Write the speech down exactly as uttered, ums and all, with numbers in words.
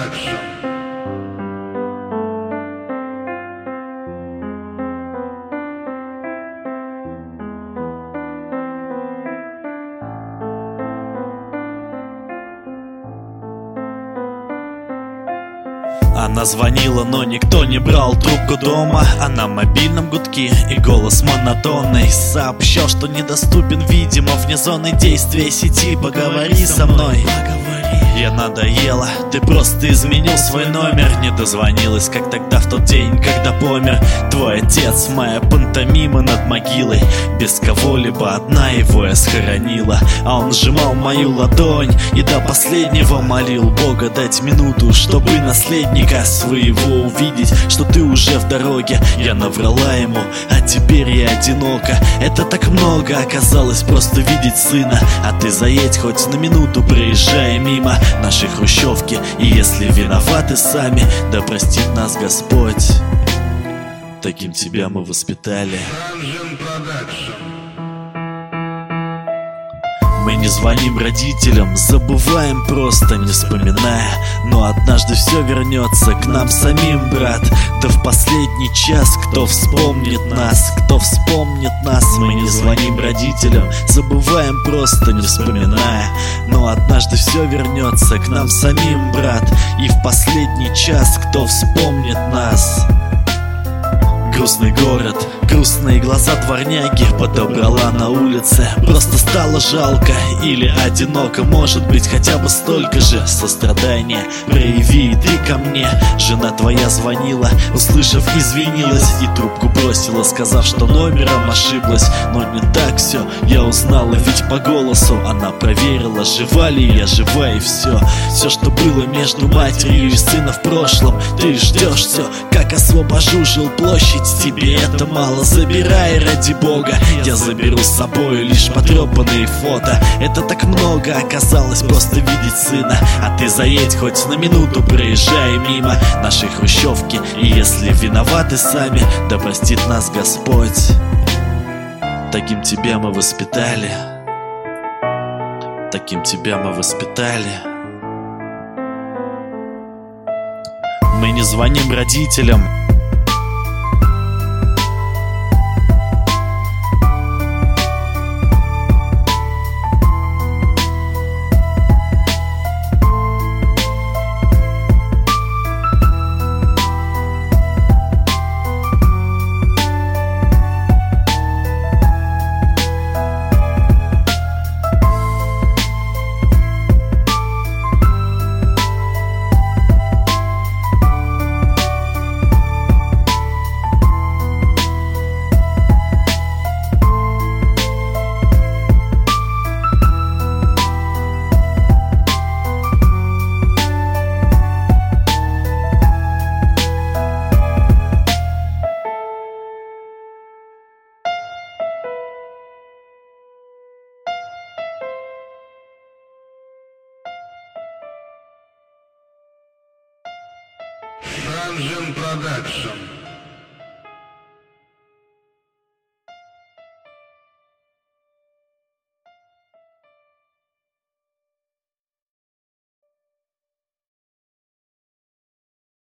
Production. Она звонила, но никто не брал трубку дома. А на мобильном гудке и голос монотонный сообщал, что недоступен, видимо, вне зоны действия сети. Поговори со мной. Я надоела, ты просто изменил свой номер. Не дозвонилась, как тогда в тот день, когда помер твой отец. Моя пантомима над могилой, без кого-либо одна его я схоронила. А он сжимал мою ладонь и до последнего молил Бога дать минуту, чтобы наследника своего увидеть, что ты уже в дороге. Я наврала ему, а теперь я одинока. Это так много оказалось просто видеть сына. А ты заедь хоть на минуту, проезжая мимо нашей хрущевки. И если виноваты сами, да простит нас Господь. Таким тебя мы воспитали. Мы не звоним родителям, забываем просто, не вспоминая. Но однажды все вернется к нам самим, брат. Да в последний час кто вспомнит нас, кто вспомнит нас. Мы не звоним родителям, забываем просто, не вспоминая. Но однажды все вернется к нам самим, брат. И в последний час кто вспомнит нас. Грустный город, грустные глаза дворняги подобрала на улице. Просто стало жалко или одиноко, может быть, хотя бы столько же сострадания прояви и ты ко мне. Жена твоя звонила, услышав, извинилась и трубку бросила, сказав, что номером ошиблась. Но не так все, я узнала ведь по голосу. Она проверила, жива ли я, жива, и все. Все, что было между матерью и сыном в прошлом. Ты ждешь все, как освобожу жилплощадь. Тебе это мало, забирай ради Бога. Я заберу с собой лишь потрепанные фото. Это так много оказалось просто видеть сына. А ты заедь хоть на минуту, проезжая мимо нашей хрущевки. И если виноваты сами, да простит нас Господь. Таким тебя мы воспитали. Таким тебя мы воспитали. Мы не звоним родителям. Production.